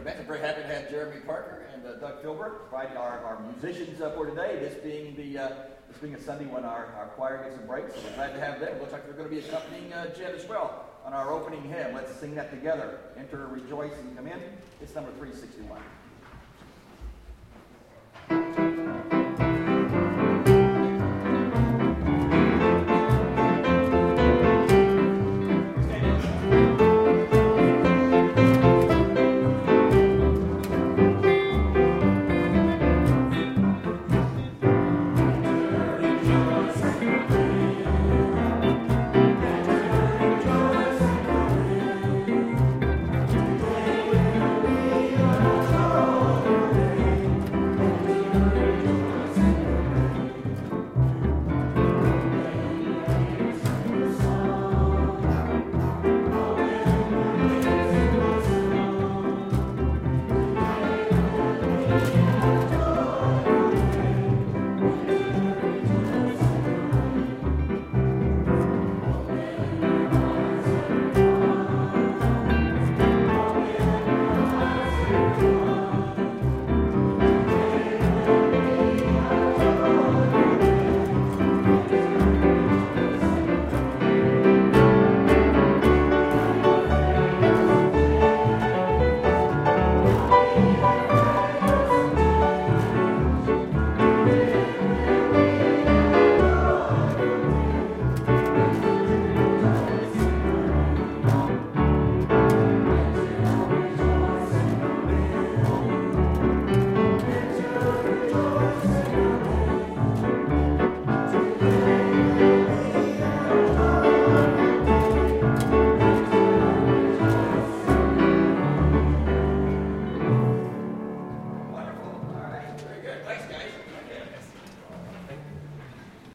event. I'm very happy to have Jeremy Parker and Doug Filbert providing our musicians for today. This being a Sunday when our choir gets a break, so we're glad to have them. It looks like they're going to be accompanying Jen as well on our opening hymn. Let's sing that together. Enter, rejoice, and come in. It's number 361.